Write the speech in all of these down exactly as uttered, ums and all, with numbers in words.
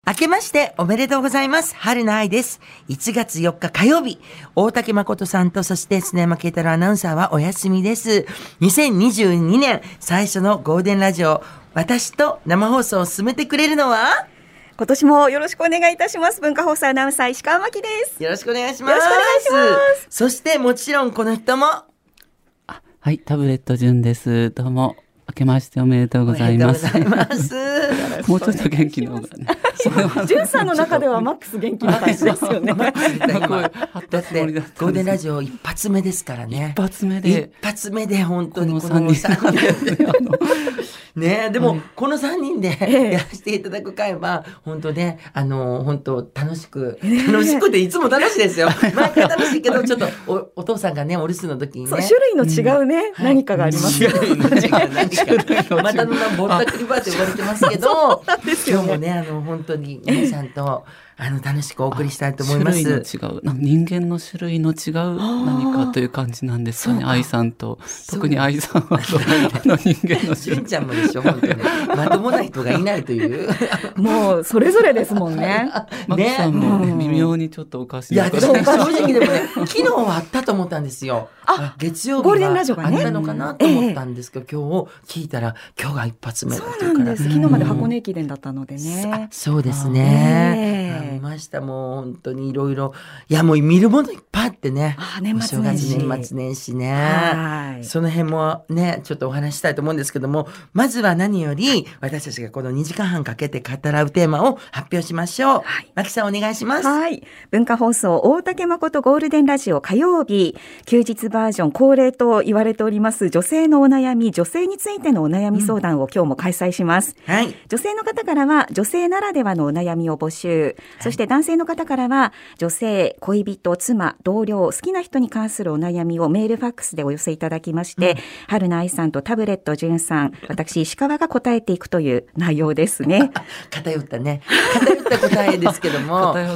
明けましておめでとうございます。春の愛です。いちがつよっか火曜日、大竹誠さんとそして砂山慶太郎アナウンサーはお休みです。にせんにじゅうにねん最初のゴールデンラジオ、私と生放送を進めてくれるのは、 今年もよろしくお願いいたします。文化放送アナウンサー石川真希です。 よろしくお願いします。 よろしくお願いします。 そしてもちろんこの人も、 あ、はい、タブレット純です。どうも明けましておめでとうございます。 おめでとうございますもうちょっと元気の方がね。 純さんの中ではマックス元気な感じですよね。 だってゴールデンラジオ一発目ですからね。 一発目で一発目で本当にこのさんにんね、でも、はい、このさんにんでやらせていただく回は本当ね、あの本当楽しく楽しくていつも楽しいですよ。毎回楽しいけどちょっと お, お父さんがねお留守の時にね、 そう種類の違うね、うん、何かがありますよ。 種類の違う何かまたのぼったくりバーって言われてますけど、今日もねあの本当に皆さんとあの楽しくお送りしたいと思います。 種類の違う人間の種類の違う何かという感じなんですかね。愛さんと特に愛さんはあの人間の種類。 純ちゃんもでしょ本当にまともな人がいないというもうそれぞれですもんね。 マキさんも、ね、微妙にちょっとおかしい。 いや私ね正直でもね昨日はあったと思ったんですよ。あ月曜日はあったのかなと思ったんですけど、ね、今日聞いたら今日が一発目だっていうから。そうなんです。 昨日まで箱根駅伝だったのでね。 そうですね。見ました。もう本当にいろいろ、いやもう見るものいっぱいあってね。 あ年末年始お正月年末年始ね。はいその辺もねちょっとお話したいと思うんですけども、まずは何より私たちがこのにじかんはんかけて語らうテーマを発表しましょう。はい、マキさんお願いします。 はい文化放送大竹誠ゴールデンラジオ火曜日、休日バージョン恒例と言われております女性のお悩み、女性についてのお悩み相談を今日も開催します。うんはい、女性の方からは女性ならではのお悩みを募集、はい、そして男性の方からは女性、恋人、妻、同僚、好きな人に関するお悩みをメールファックスでお寄せいただきまして、うん、春菜愛さんとタブレット純さん、私石川が答えていくという内容ですね。 偏ったね偏った答えですけども、はい、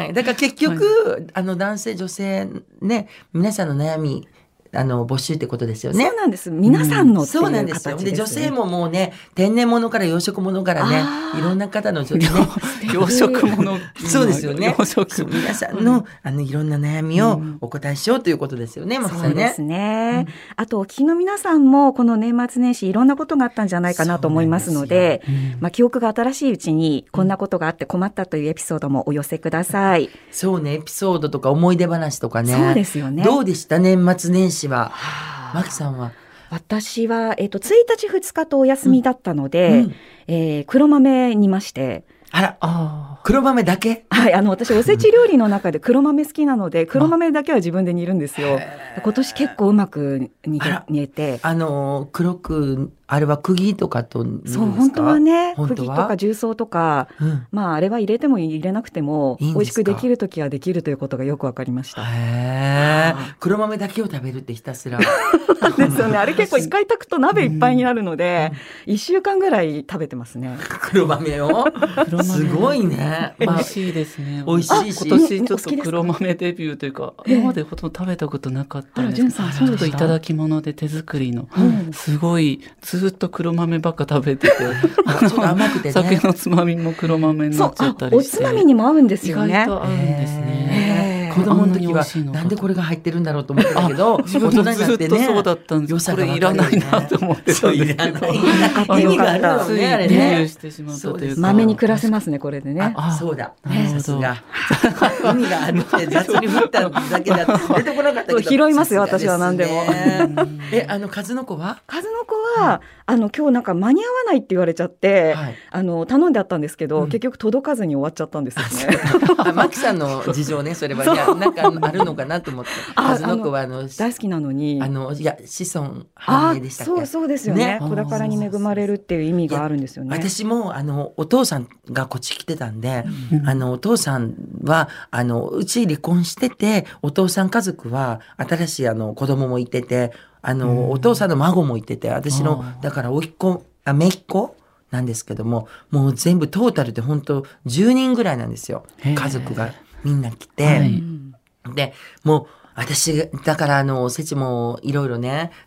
だから結局、はい、あの男性女性ね皆さんの悩みあの募集ってことですよね。 そうなんです。皆さんのっていう形ですね。 そうなんですよ。で女性ももうね天然物から養殖物からねいろんな方のちょっとね養殖物そうですよね。皆さんの、うん、あのいろんな悩みをお答えしようということですよね。うん、 そうですね。うん、あとお聞きの皆さんもこの年末年始いろんなことがあったんじゃないかなと思いますので、うん、まあ記憶が新しいうちにこんなことがあって困ったというエピソードもお寄せください。 そうねエピソードとか思い出話とかね。 そうですよね。 どうでした年末年始は。マキさんは。 私は、えーと、ついたちふつかとお休みだったので、うんえー、黒豆煮まして。 あらあ黒豆だけ。 はいあの私おせち料理の中で黒豆好きなので黒豆だけは自分で煮るんですよ。今年結構うまく煮て煮えてあの黒くあれは釘とかと煮るんですか。 そう本当はね釘とか重曹とか、うん、まああれは入れても入れなくても美味しくできるときはできるということがよくわかりました。 へー黒豆だけを食べるってひたすらですよね。あれ結構一回炊くと鍋いっぱいになるので、うん、いっしゅうかんぐらい食べてますね。 黒豆をすごいね。 美味しいですね。 美味しいし今年ちょっと黒豆デビューというか今までほとんど食べたことなかったんですけど、ちょっといただき物で手作りの、うん、すごいずっと黒豆ばっか食べててちょっと甘くてね酒のつまみも黒豆になっちゃったりして、 おつまみにも合うんですよね。 意外と合うんですね。 子供の時はなんでこれが入ってるんだろうと思ってたけど大人になってねそうだったんです。良さが分かるよね。これいらないなと思ってたんですけど意味があるよねあれね。 デビューしてしまったというか豆に暮らせますねこれでね。 あそうださすが意味があるって雑に振っただけだと出てこなかったけど拾いますよ私は何でも。 えあの数の子は数の子はあの今日なんか間に合わないって言われちゃって、はい、あの頼んであったんですけど、うん、結局届かずに終わっちゃったんですよね。 あマキさんの事情ねそれは。いやなんかあるのかなと思って。数の子はあの大好きなのにあのいや子孫繁栄でしたっけ。 そうそうですよね。子宝に恵まれるっていう意味があるんですよね。 私もあのお父さんがこっち来てたんで、うん、あのお父さんはあのうち離婚しててお父さん家族は新しいあの子供もいててあの、うん、お父さんの孫もいてて私のだから甥っ子あ姪っ子なんですけどももう全部トータルで本当じゅうにんぐらいなんですよ家族がみんな来て、はい、でもう私だからあのおせちもいろいろね鳥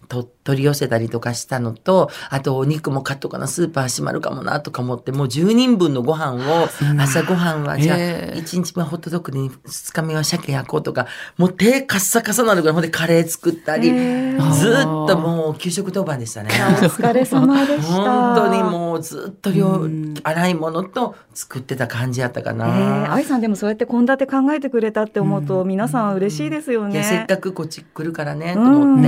取り寄せたりとかしたのと、あとお肉も買っとかな、スーパー閉まるかもなとか思って、もうじゅうにんぶんのご飯を、朝ご飯はじゃあいちにちめはホットドッグでふつかめは鮭焼こうとか、もう手カッサカサなるぐらい、ほんでカレー作ったり、ずっともう給食当番でしたね。 お疲れ様でした。 本当にもうずっと料洗い物と作ってた感じやったかな。 愛さんでもそうやって献立考えてくれたって思うと、皆さん嬉しいですよね。 いや、せっかくこっち来るからねと思って、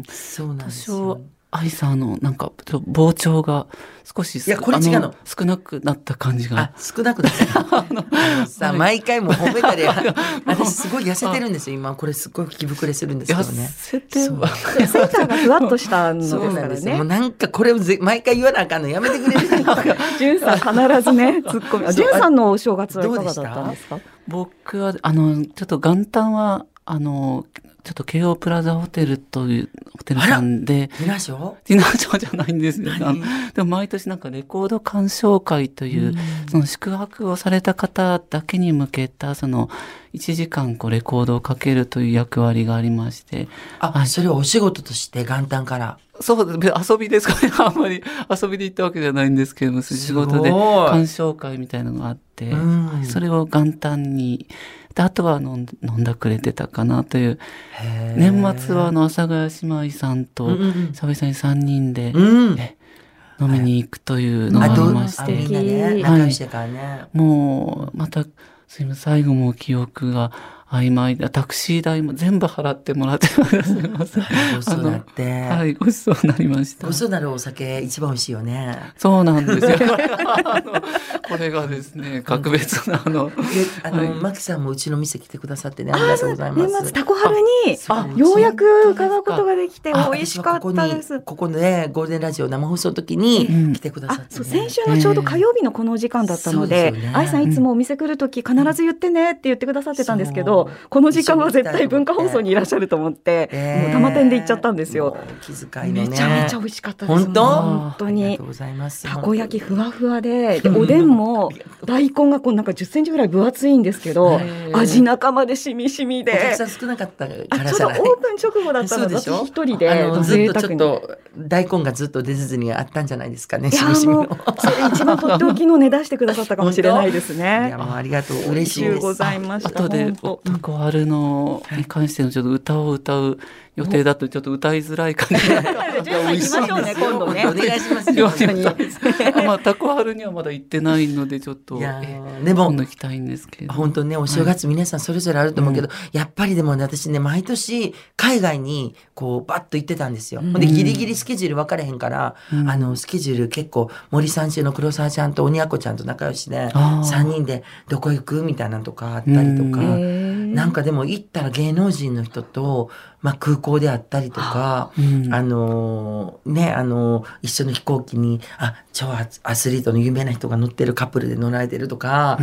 そうなんですよ。 愛さんのなんか膨張が少しいやこれ違うの少なくなった感じが。 あ、少なくなったあのさあ毎回も褒めたり私すごい痩せてるんですよ今。これすごい気膨れするんですけどね。 痩せてはセンターがふわっとしたのですからね。 そうなんですよ。もうなんかこれをぜ毎回言わなあかんのやめてくれるじゅんさん必ずねツッコミ。じゅんさんのお正月はいかがだったんですか？ 僕はあのちょっと元旦はあのちょっと京王プラザホテルというホテルさんでディナーショーディナーショーじゃないんですよ。でも毎年なんかレコード鑑賞会という、うん、その宿泊をされた方だけに向けたそのいちじかんこうレコードをかけるという役割がありまして。 あ、それをお仕事として元旦から。 そう遊びですかね。あんまり遊びで行ったわけじゃないんですけども、仕事で鑑賞会みたいなのがあって、うん、それを元旦にであとは飲ん、飲んだくれてたかなという。年末はあの阿佐ヶ谷姉妹さんと久々にさんにんで、うん、え飲みに行くというのがありまして、 みんなね仲良しだからね、はい、 もうまたすいません最後も記憶が曖昧でタクシー代も全部払ってもらってます。 ごちそうになって、 はい、ごちそうになりました。 ごちそうになるお酒一番美味しいよね。 そうなんですよ。あのこれがですね格別なあのあの、はい、マキさんもうちの店来てくださってねありがとうございます。 年末タコ春にあようやく伺うことができて美味しかったです。 ここでゴールデンラジオ生放送の時に来てくださって、ね、 そう先週のちょうど火曜日のこの時間だったので、愛、えーね、さんいつもお店来る時必ず言ってねって言ってくださってたんですけど、この時間は絶対文化放送にいらっしゃると思って、えー、もう玉店で行っちゃったんですよ。 気遣いのね、 めちゃめちゃ美味しかったです。 本当本当にありがとうございます。 たこ焼きふわふわ で, でおでんも大根がこうなんかじゅっセンチぐらい分厚いんですけど、味中までしみしみで、 お客さん少なかったからじゃない。 ちょっとオープン直後だったので私一人であのずっとちょっと大根がずっと出ずにあったんじゃないですかね。しみしみのそれ一番とっておきのね出してくださったかもしれないですね。 いやもうありがとう、嬉しいです。 ございました。 あとでタコ春のに関してのちょっと歌を歌う予定だとちょっと歌いづらい感じ。 じゃあ行きましょうね今度ね。 お願いしますよ。 まあタコ春にはまだ行ってないのでちょっといやでも今度行きたいんですけど。 本当ねお正月皆さんそれぞれあると思うけど、はい、やっぱりでもね私ね毎年海外にこうバッと行ってたんですよ。うん、でギリギリスケジュール分かれへんから、うん、あのスケジュール結構森三中の黒沢ちゃんと鬼奴ちゃんと仲良しでさんにんでどこ行くみたいなのとかあったりとか、なんかでも行ったら芸能人の人と、まあ、空港であったりとか、うん、あのねあの一緒の飛行機にあ超アスリートの有名な人が乗ってるカップルで乗られてるとか、うん、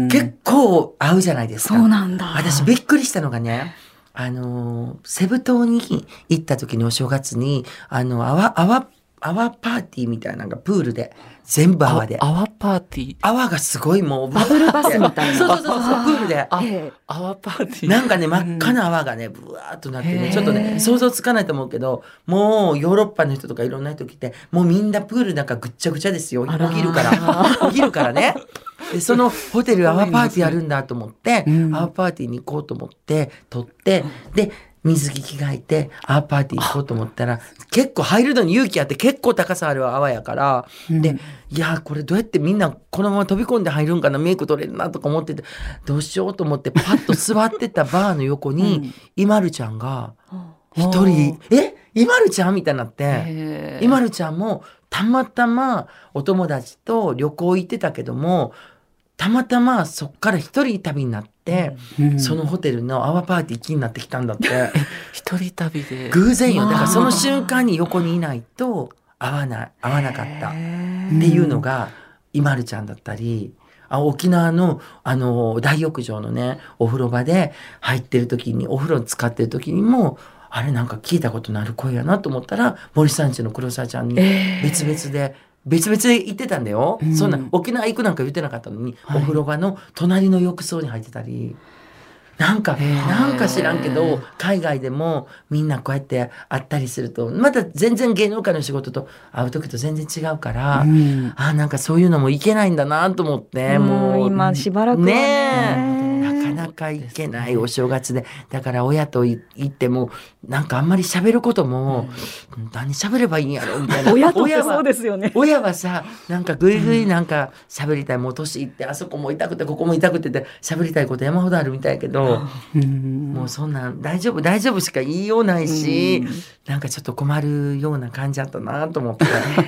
結構合うじゃないですか。 そうなんだ。 私びっくりしたのがねあのセブ島に行った時にお正月にあの泡泡泡パーティーみたいなのがプールで全部泡で泡パーティー泡がすごいもうバブルバスみたいなそうそうそうそうプールで泡パーティーなんかね真っ赤な泡がねブワーっとなってねちょっとね想像つかないと思うけどもうヨーロッパの人とかいろんな人来てもうみんなプールなんかぐっちゃぐちゃですよお昼からお昼からねでそのホテル泡パーティーやるんだと思って、うん、泡パーティーに行こうと思って撮ってで水着着替えて泡パーティー行こうと思ったら結構入るのに勇気あって結構高さある泡やから、うん、でいやこれどうやってみんなこのまま飛び込んで入るんかなメイク取れるなとか思っててどうしようと思ってパッと座ってたバーの横に、うん、イマルちゃんが一人えイマルちゃんみたいになってイマルちゃんもたまたまお友達と旅行行ってたけどもたまたまそっから一人旅になって、うん、そのホテルの泡パーティー気になってきたんだって一人旅で偶然よ。だからその瞬間に横にいないと会わない会わなかったっていうのがイマルちゃんだったりあ沖縄のあの大浴場のねお風呂場で入ってる時にお風呂使ってる時にもあれなんか聞いたことのある声やなと思ったら森三中の黒沢ちゃんに別々で別々で行ってたんだよ、うん、そんな沖縄行くなんか言ってなかったのに、はい、お風呂場の隣の浴槽に入ってたりなんかなんか知らんけど海外でもみんなこうやって会ったりするとまた全然芸能界の仕事と会う時と全然違うから、うん、あなんかそういうのもいけないんだなと思って、 うん、もう今しばらくは ね, ねなかなかいけないお正月でだから親と言ってもなんかあんまり喋ることも、うん、何喋ればいいんやろみたいな親とってそうですよね。 親はさなんかぐいぐいなんか喋りたいもう年いってあそこも痛くてここも痛くてって喋りたいこと山ほどあるみたいやけどもうそんなん大丈夫大丈夫しか言いようないしなんかちょっと困るような感じだったなと思って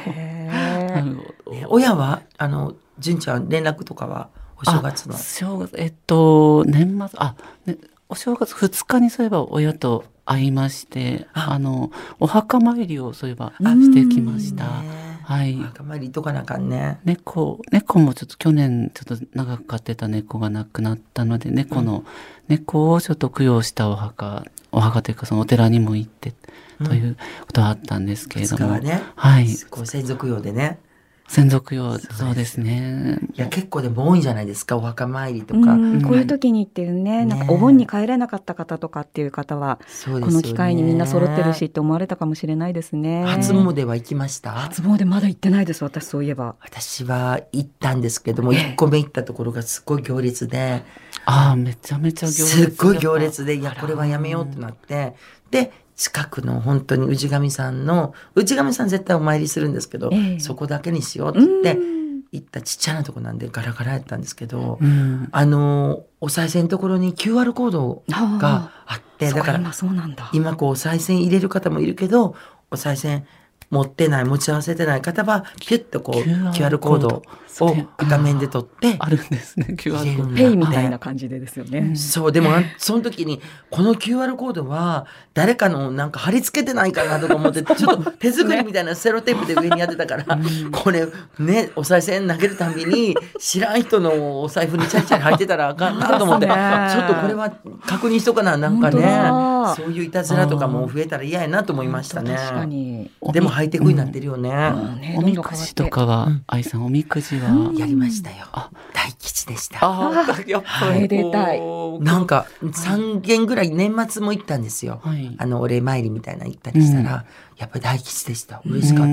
親はあの純ちゃん連絡とかはお正月の正月えっと年末あ、ね、お正月ふつかにそういえば親と会いましてああのお墓参りをそういえばしてきました。はい、お墓参りとかなあかんね。 猫猫もちょっと去年ちょっと長く飼ってた猫が亡くなったので猫の、うん、猫をちょっと供養したお墓お墓というかそのお寺にも行ってということはあったんですけれども、 うんね、 はい、 こう先祖供養でね。 先祖供養そうですね。 いや結構でも多いんじゃないですかお墓参りとか、 うん、こういう時にっていうね、なんかお盆に帰れなかった方とかっていう方は、ね、この機会にみんな揃ってるしって思われたかもしれないですね。 初詣は行きました？ 初詣まだ行ってないです私そういえば。 私は行ったんですけどもいっこめ行ったところがすごい行列で、 ああめちゃめちゃ行列すっごい行列でいやこれはやめようってなってで近くの本当に氏神さんの氏神さん絶対お参りするんですけど、えー、そこだけにしようって言って行ったちっちゃなとこなんでガラガラやったんですけど、うん、あのお賽銭のところに キューアール コードがあってだから今こうお賽銭入れる方もいるけどお賽銭持ってない持ち合わせてない方はキュッとこう キューアール コードを画面で撮ってあるんですね。 キューアール コードペイみたいな感じでですよね、うん、 そうでもその時にこの キューアール コードは誰かのなんか貼り付けてないかなとか思ってちょっと手作りみたいなセロテープで上にやってたから、ね、これねお賽銭投げるたびに知らん人のお財布にチャリチャリ入ってたらあかんなと思ってちょっとこれは確認しとかななんかねそういういたずらとかも増えたら嫌やなと思いましたね。 確かにでもハイテクになってるよね、 うんうんね、おみくじとかは、うん、愛さんおみくじは、 うん、やりましたよ。大吉でした。 あやっぱりめでたい。 なんかさんけんぐらい年末も行ったんですよ、はい、あのお礼参りみたいな行ったりしたら、うん、やっぱり大吉でした。嬉しかった。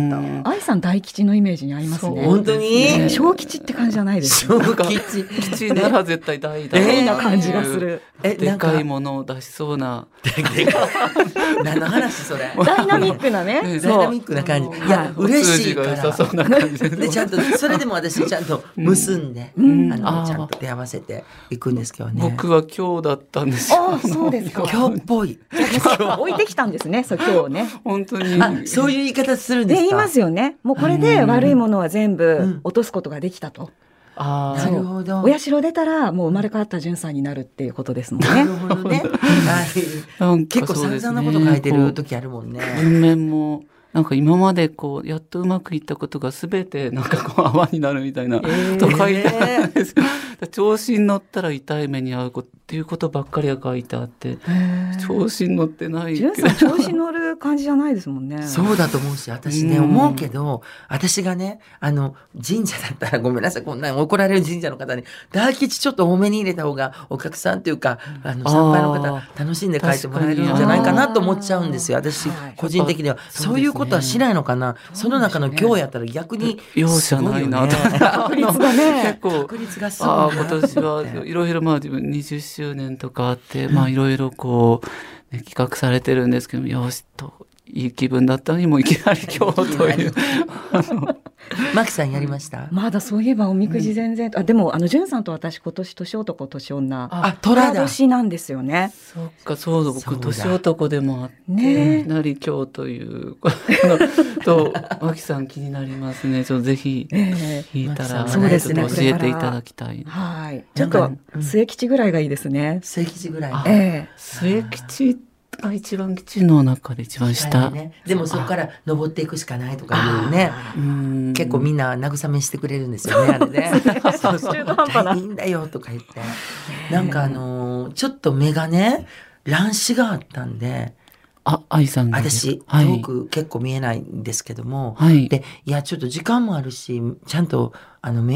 愛さん大吉のイメージにありますね。 本当に、 ね、小吉って感じじゃないですね。 小吉吉なら絶対大だ大な感じがする。 えでかいものを出しそうな何の話それダイナミックなねダイナミックな感じ。いや嬉しいからそうな感じでちゃんとそれでも私ちゃんと結んで、うん、あのちゃんと手合わせていくんですけどね。 僕は今日だったんですよ。 あそうですか。 今日っぽい置いてきたんですね。そう今日ね本当にあそういう言い方するんですか。 言いますよね。もうこれで悪いものは全部落とすことができたと、うんあなるほど。 お社出たらもう生まれ変わった純さんになるっていうことですもんね。 なるほどね、はい、結構散々なこと書いてる時あるもんね。 文面もなんか今までこうやっとうまくいったことが全てなんかこう泡になるみたいな、えー、と書いてあるんですよ。調子に乗ったら痛い目に遭うっていうことばっかりが書いてあって調子に乗ってないけど純さん調子乗る感じじゃないですもんね。 そうだと思うし私ね、うん、思うけど私がねあの神社だったらごめんなさいこんな怒られる神社の方に大吉ちょっと多めに入れた方がお客さんというかあの参拝の方楽しんで書いてもらえるんじゃないかなと思っちゃうんですよ私個人的には。そういうことはしないのかな。その中の今日やったら逆に容赦ないなと確率がね結構確率がすごいな。 今年はいろいろまあ自分にじゅっしゅうねんとかあってまあいろいろこう、ね、企画されてるんですけどよしといい気分だったのにもういきなり今日というマキさんやりました？ まだそういえばおみくじ全然、うん、あでもあの純さんと私今年年男年女あトラ年なんですよね。 そっかそうだ僕年男でもあって、ね、いきなり今日というとマキさん気になりますね。ちょっとぜひ引いたら、えー、そうですね、教えていただきたい。 はいちょっと末吉ぐらいがいいですね。 末吉ぐらい、 えー、 末吉が一番基地の中で一番下、 ね、でもそこから登っていくしかないとかいうねう結構みんな慰めしてくれるんですよねあれねそうそういいんだよとか言ってなんかあのー、ちょっと目がね乱視があったんであ愛さんが私遠く結構見えないんですけども、 はい、 でいやちょっと時間もあるしちゃんとあの目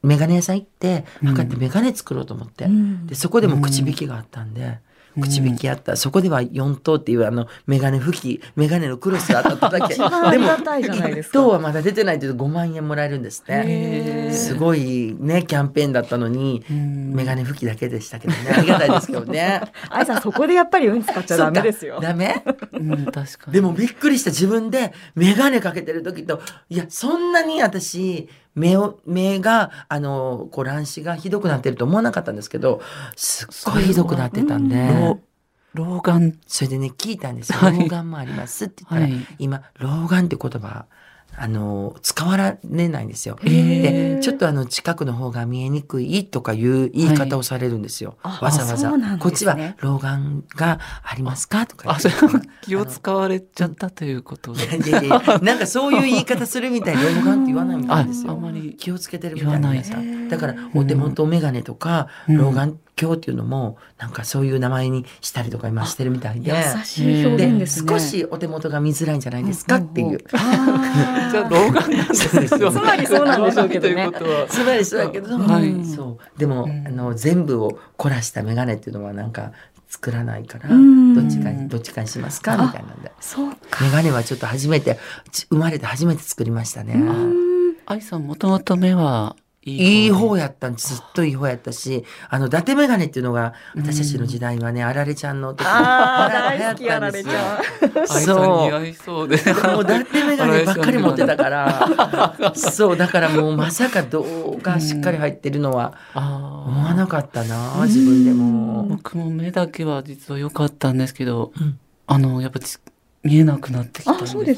メガネ屋さん行って測ってメガネ作ろうと思って、うん、でそこでも口引きがあったんで、うん、口引きあった、そこではよんとうっていうあのメガネ拭きメガネのクロスが当たっただけ一番ありがたいじゃないですか。 いっとうはまだ出てないというとごまんえんもらえるんですね。すごいねキャンペーンだったのにメガネ拭きだけでしたけどね、ありがたいですけどね。 愛さんそこでやっぱり運使っちゃダメですよ。 ダメ、 うん、確かに。 でもびっくりした、自分でメガネかけてる時と、いやそんなに私目を目があのこう乱視がひどくなってると思わなかったんですけど、すっごいひどくなってたんで、 老眼、 それでね聞いたんですよ、はい、老眼もありますって言ったら、はい、今老眼って言葉あの使われないんですよ。でちょっとあの近くの方が見えにくいとかいう言い方をされるんですよ、はい、わざわざ、ね、こっちは老眼がありますかとかあ、それは気を使われちゃったということで、 いやいやなんかそういう言い方するみたいに老眼って言わないみたいですよ。 あんまり気をつけてるみたいな皆さんだからお手元メガネとか、うん、老眼鏡っていうのもなんかそういう名前にしたりとか今してるみたいで、 優しい表現ですね。 少しお手元が見づらいんじゃないですかっていう、うんうんうん、 じゃあ老眼なんですよ。 つまりそうなんでしょうけどね。 つまりそうだけど、はい、そうでも、うん、あの全部を凝らしたメガネっていうのはなんか作らないから、どっちかにどっちかにしますかみたいなんで、 そうか、 メガネはちょっと初めて生まれて初めて作りましたね。 愛さんもともと目はいい方やったんです。ずっといい方やったし、あの伊達メガネっていうのが私たちの時代はね、あられちゃんの時あ大好きあられちゃん。 そう似合いそうでもう伊達メガネばっかり持ってたからそうだからもうまさか動画しっかり入ってるのは思わなかったな、自分でも。 僕も目だけは実は良かったんですけど、うん、あのやっぱ見えなくなってきたんです。 あ、そうです。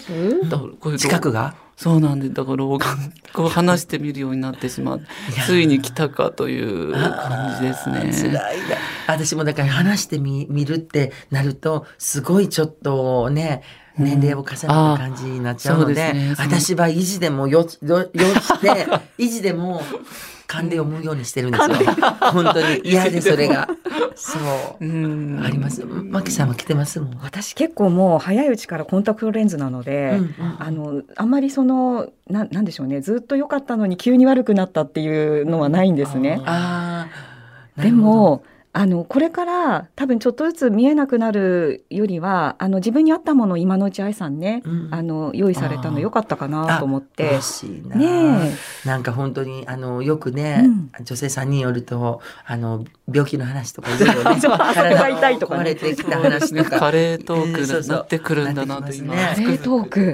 だからこういう近くがそうなんで、だから老眼こう話してみるようになってしまうついに来たかという感じですね。 辛いな。私もだから話してみ見るってなるとすごいちょっとね年齢を重ねた感じになっちゃうので、うん、でね、私は意地でもよよよして意地でも勘で読むようにしてるんですよ。本当に嫌でそれがそううんあります。マキさんは来てますもん。 私結構もう早いうちからコンタクトレンズなので、うんうん、あのあんまりその な, なんでしょうね、ずっと良かったのに急に悪くなったっていうのはないんですね。 ああでもあのこれから多分ちょっとずつ見えなくなるよりはあの自分に合ったものを今のうち愛さんね、うん、あの用意されたの良かったかなと思って。 嬉しいな、 ね、 なんか本当にあのよくね、うん、女性さんによるとあの病気の話とかいろいろね体が痛いとかね、 壊れてきた話とかカレートークになってくるんだなと今、 ね、カレートーク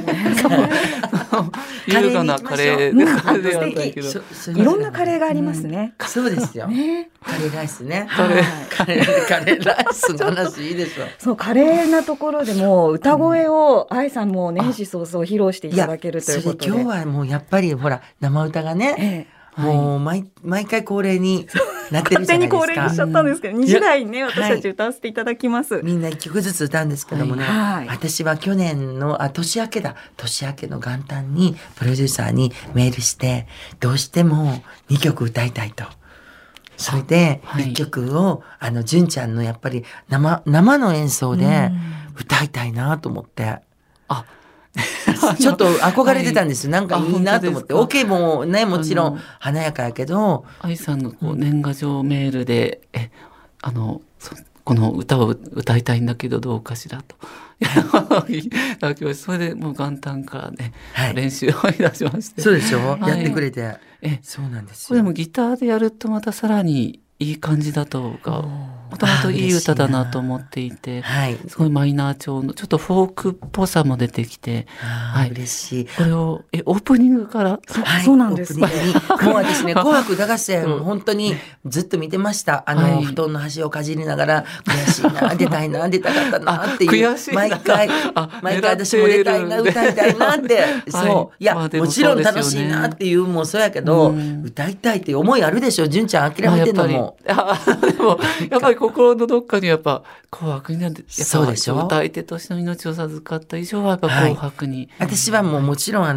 優雅なカレーでカレーではないけどいろんなカレーがありますね、 うん、そうですよ、 ね、 カレーライスね、 カレーカレーカレーライスの話いいでしょ。 そうカレーなところでも歌声を愛さんも年始早々披露していただけるということで、 今日はもうやっぱりほら生歌がね、ええ、もう 毎, 毎回恒例になってるじゃないですか。勝手に恒例にしちゃったんですけど、にじ台にね私たち歌わせていただきます、はい、 みんないっきょくずつ歌うんですけどもね、はい、私は去年のあ年明けだ年明けの元旦にプロデューサーにメールしてどうしてもにきょく歌いたいと。それでいっきょくを、はい、あの純ちゃんのやっぱり 生, 生の演奏で歌いたいなと思って、 あちょっと憧れてたんですよ、はい、なんかいいなと思って。オ、ケー もねもちろん華やかやけど、 愛さんのこう年賀状メールで、うん、えあのこの歌を歌いたいんだけどどうかしらとそれでもう元旦からね、はい、練習をいたしまして。 そうでしょ、はい、やってくれて、えそうなんですよ。 でもギターでやるとまたさらにいい感じだとか、もともといい歌だなと思っていて、はい、すごいマイナー調のちょっとフォークっぽさも出てきて、 はい、嬉しい。 これをえオープニングから、 はい、そうなんですね。 もう私ね紅白歌合戦本当にずっと見てました。あの、はい、布団の端をかじりながら悔しいな出たいな出たかったなっていう悔しい毎回毎回私も出たいな歌いたいなって、そう、はい、いや、まあもちろん楽しいなっていうもそうやけど、うん、歌いたいっていう思いあるでしょ。純ちゃん諦めてんのも。 あでもやっぱり心のどっかにやっぱ紅白になってやっぱ歌い手としての命を授かった以上はやっぱ紅白に、 はい、私はもうもちろんあの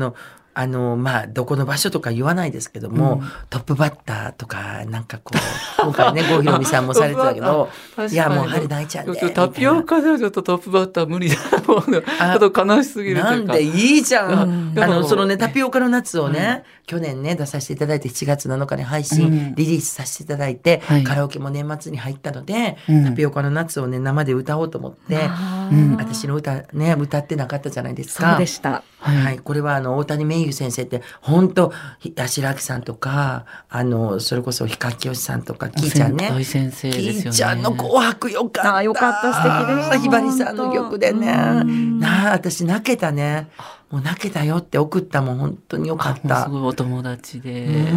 あの、まあ、どこの場所とか言わないですけども、うん、トップバッターとか、なんかこう、今回ね、郷ひろみさんもされてたけど、いや、もう、春菜愛ちゃんで。 タピオカではちょっとトップバッター無理だ。もう、ちょっと悲しすぎるというか。 なんでいいじゃん。あの、そのね、タピオカの夏をね、うん、去年ね、出させていただいて、しちがつなのかに配信、うん、リリースさせていただいて、はい、カラオケも年末に入ったので、うん、タピオカの夏をね、生で歌おうと思って、うん、私の歌、ね、歌ってなかったじゃないですか。 そうでした。 はい。はい、これは、あの、大谷名優先生って、本当八代亜紀さんとか、あの、それこそ氷川きよしさんとか、きーちゃんね。 先生ですよね。 きーちゃんの紅白よかった。 あ、よかった、素敵でした。 ひばりさんの曲でね。なあ、私泣けたね。もう泣けたよって送ったもん、本当によかった。 すごいお友達で。 うん。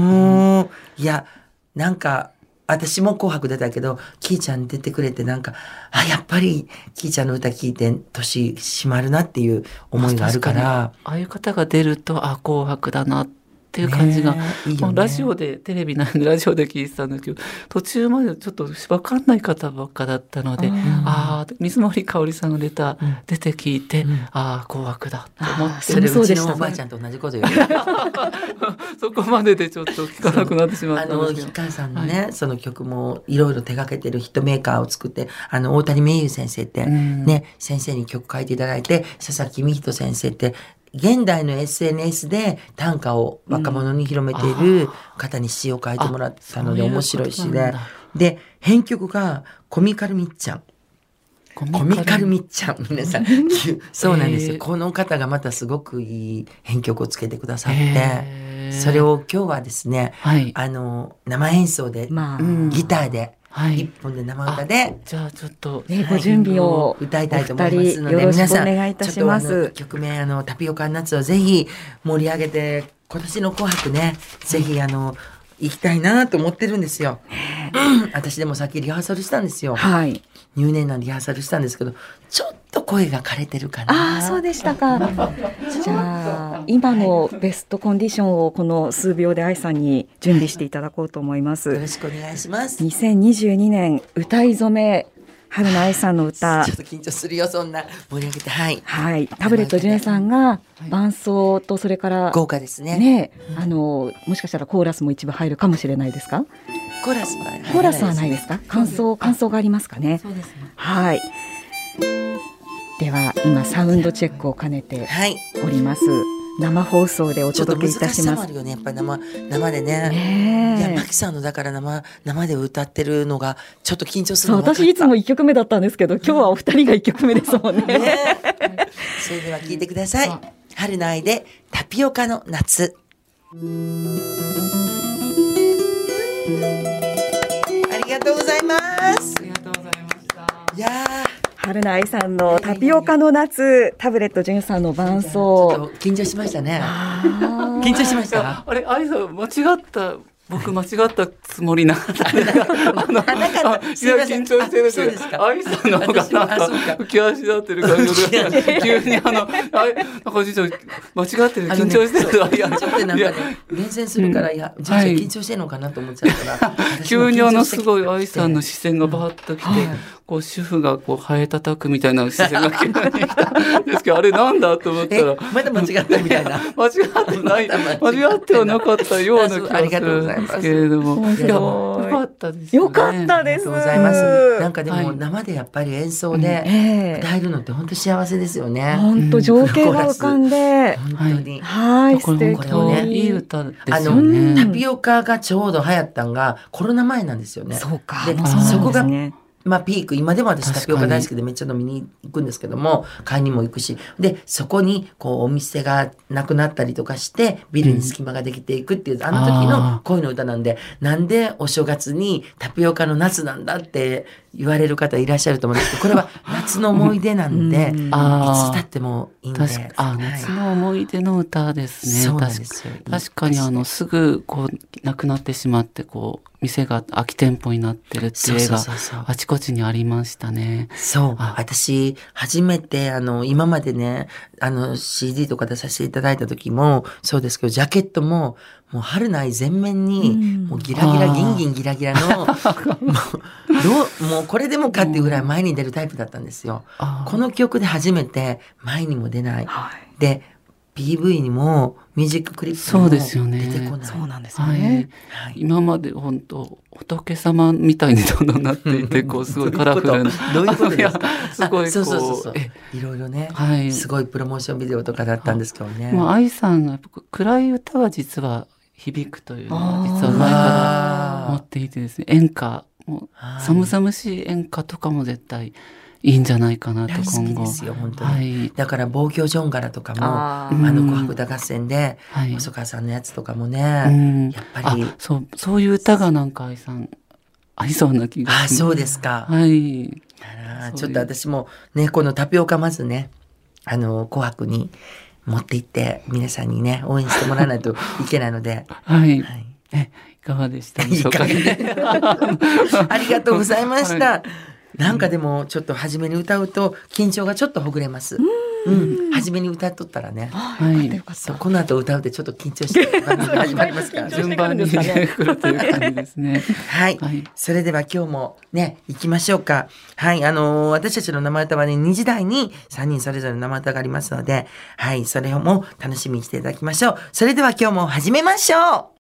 いや、なんか、私も紅白出たけど、キーちゃん出てくれてなんか、あ、やっぱりキーちゃんの歌聞いて年締まるなっていう思いがあるから。 ああいう方が出ると、あ、紅白だなっていう感じが、いいよね、ラジオで、テレビなんでラジオで聞いてたんですけど、途中までちょっと分かんない方ばっかだったので、ああ、水森かおりさんが出た、うん、出て聞いて、うん、ああ、紅白だって思って。 それうちのおばあちゃんと同じことよ。 そこまででちょっと聞かなくなってしまったんですけど。あの、 氷川さんのね、はい、その曲もいろいろ手掛けてるヒットメーカーを作って、あの、大谷名優先生って、ね、先生に曲書いていただいて、佐々木美人先生って、現代の エスエヌエス で短歌を若者に広めている方に詩を書いてもらったので面白い詩で、で、編曲がコミカルみっちゃん。コミカルみっちゃん。皆さん。そうなんですよ。この方がまたすごくいい編曲をつけてくださって、それを今日はですね、はい、あの、生演奏で、まあ、ギターで、はい、一本で生歌で、 じゃあちょっと、 ね、ご準備を歌いたいと思いますので、 よろしくお願いいたします。 皆さん、ちょっと曲名、あの、タピオカの夏をぜひ盛り上げて、今年の紅白ね、ぜひあの、行きたいなと思ってるんですよ。私でもさっきリハーサルしたんですよ。はい。入念なリハーサルしたんですけど、ちょっと声が枯れてるかな。 ああ、そうでしたか。じゃあ、今のベストコンディションをこの数秒で愛さんに準備していただこうと思います。 よろしくお願いします。 にせんにじゅうにねん歌い初め。春菜愛さんの歌、 ちょっと緊張するよ、そんな盛り上げて。はい、 はい、タブレット純さんが伴奏と、それから豪華ですね。 ね、あのもしかしたらコーラスも一部入るかもしれないですか。 コーラスはコーラスはないですか。感想感想がありますかね。 そうですね。 はい。では今サウンドチェックを兼ねております。はい、生放送でお届けいたします。 ちょっと難しさもあるよね、やっぱり 生, 生でね。ね、いや、マキさんのだから 生, 生で歌ってるのがちょっと緊張するの分かった。 私いつもいっきょくめだったんですけど、今日はお二人がいっきょくめですもんね。ね、 それでは聞いてください。春の愛でタピオカの夏。ありがとうございます。 ありがとうございました。 いや春菜愛さんのタピオカの夏、タブレット純さんの伴奏。ちょっと緊張しましたね。緊張しました。 あれ、愛さん間違った。僕間違ったつもりなかった。あの、いや緊張してるんですけど、愛さんの方がなんか浮き足立ってる感じで、急にあの、あれ、なんか次長間違ってる、緊張してる。 いや、ちょっとなんかね、連戦するから、いや、次長緊張してるのかなと思っちゃったから。 急にあのすごい愛さんの視線がバーッときて、こう主婦がこうハエ叩くみたいな視線が急に来たんですけど、あれなんだと思ったら、 まだ間違ったみたいな。 間違ってない、間違ってはなかったような気がするんですけれども、いや、よかったですね。 よかったです。 ありがとうございます。なんかでも生でやっぱり演奏で歌えるのって本当幸せですよね。 本当情景が浮かんで、 本当に。 はい、素敵。 これをね、いい歌ですよね。 タピオカがちょうど流行ったんがコロナ前なんですよね。 そうか。 で、そこがまあピーク、今でも私タピオカ大好きでめっちゃ飲みに行くんですけども、買いにも行くし、で、そこにこうお店がなくなったりとかして、ビルに隙間ができていくっていう、うん、あの時の恋の歌なんで、なんでお正月にタピオカの夏なんだって言われる方いらっしゃると思うんですけど、これは夏の思い出なんで、うん、いつ経ってもいいんで。 確か、あ、はい、夏の思い出の歌ですね。 そうなんですよ。 確かにあの、すぐこう、なくなってしまって、こう、店が空き店舗になってるっていう映画、あちこちにありましたね。 そう。私、初めて、あの、今までね、あの、シーディー とか出させていただいた時も、そうですけど、ジャケットも、もう春の愛全面に、もうギラギラ、ギンギンギラギラの、もう、どう、もうこれでもかっていうぐらい前に出るタイプだったんですよ。この曲で初めて前にも出ない。はい、で、 ピーブイ にもミュージッククリップにも出てこない。 そうなんですよね。 はい、今まで本当仏様みたいにどんどんなっていてこうすごいカラフルなどういうことですか？ すごいこうそうそうそうそういろいろね、はい、すごいプロモーションビデオとかだったんですけどね。 もう愛さんが暗い歌は実は響くというのは実は前から持っていてですね、演歌も寒々しい演歌とかも絶対いいんじゃないかなと今後。 ですよ本当に、はい、だから望郷ジョンガラとかもああの紅白歌合戦で、はい、細川さんのやつとかもね、うん、やっぱりそうそういう歌がなんか愛さんありそうな気がします。 あそうですか。 はい。 あらちょっと私もねこのタピオカまずねあの紅白に持って行って皆さんにね応援してもらわないといけないのではい、はい、えいかがでしたでしょうか。 ありがとうございました。はいなんかでもちょっと初めに歌うと緊張がちょっとほぐれます。うん、初めに歌っとったらね。はい。この後歌うってちょっと緊張して番組始まりますから、ね、 順番に来るという感じですね。 はい、はい。それでは今日もね行きましょうか。はい。あのー、私たちの生歌はねにじ台にさんにんそれぞれ生歌がありますので、はいそれをも楽しみにしていただきましょう。それでは今日も始めましょう。